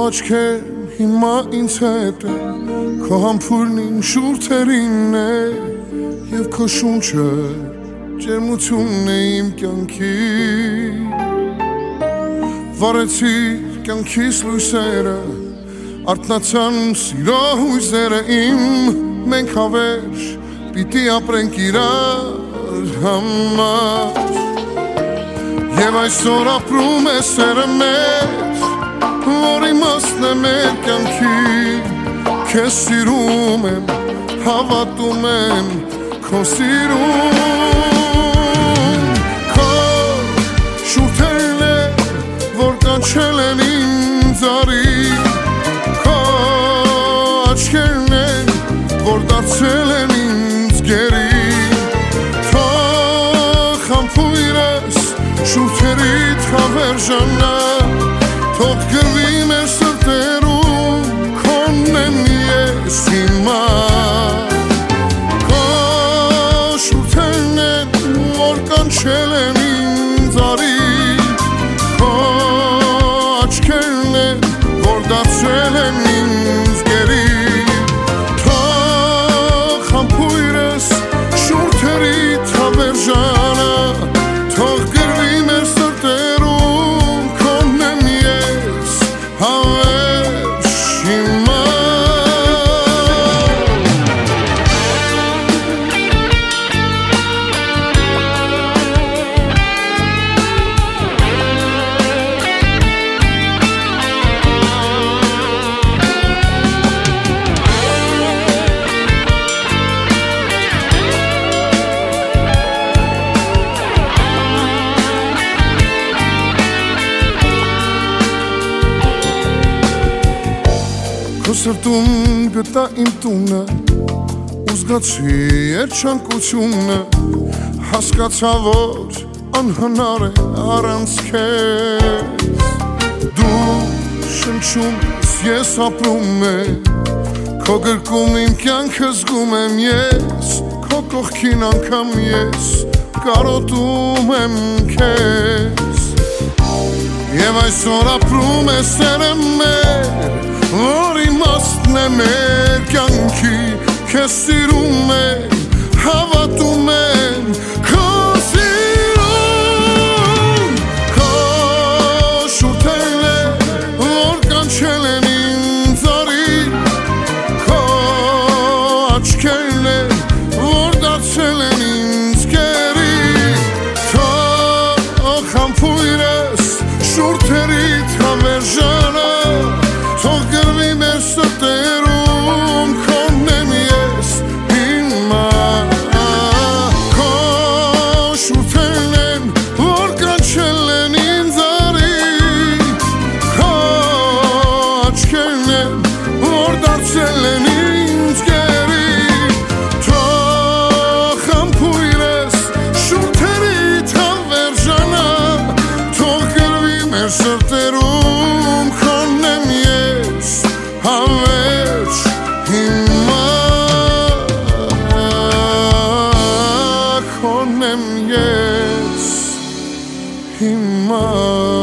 աչքեր հիմա ինձ հետ է, քո համբուրն իմ շուրթերին է, և քո շունչը ջերմությունն է իմ կյանքի։ Վառեցիր կյանքիս լույսերը, արթնացան սիրո հույզերը իմ, մենք հավերժ պիտի ապրենք իրար համար, և այսօր ապրում է սերը մեր, որ իմաստն է մեր կյանքի, քեզ սիրում եմ, հավատում եմ քո սիրուն, քո շուրթերն է, որ կանչել են ինձ արի, քո աչքերն են, որ դարձել են ինձ գերի, թող համբույրս շուրթերիդ հավերժանա, թող գրվի մեր սրտերում, քոնն եմ ես հիմա, քո շուրթերն են, որ կանչել են ինձ արի, քո աչքերն են, որ դարձել են ինձ գերի, թող համբույրս շուրթերիդ հավերժանա, թող գրվի մեր սրտերում, քոնն եմ ես հավերժ հիմա։ Քո սրտում գտա իմ տունը, ու զգացի երջանկությունը, հասկացա, որ անհնար է առանց քեզ, դու շնչում ես ապրում եմ, քո գրկում իմ կյանքը զգում եմ ես, քո կողքին անգամ ես կարոտում եմ քեզ, և այսօր ապրում է սերը մեր, որ իմաստն է մեր կյանքի, քեզ սիրում եմ, հավատում եմ քո սիրուն, քո շուրթերն է, որ կանչել են ինձ արի, քո աչքերն է, որ դարձել են ինձ գերի, թող համբույրս շուրթերիդ հավերժանա, թող գրվի մեր սրտերում, քոնն եմ ես հիմա, քո շուրթերն են, որ կանչել են ինձ արի, քո աչքերն են, որ դարձել են ինձ գերի, թող համբույրս շուրթերիդ հավերժանա, թող գրվի մեր սրտերում, քոնն եմ ես հավերժ հիմա, քոնն եմ ես հիմա։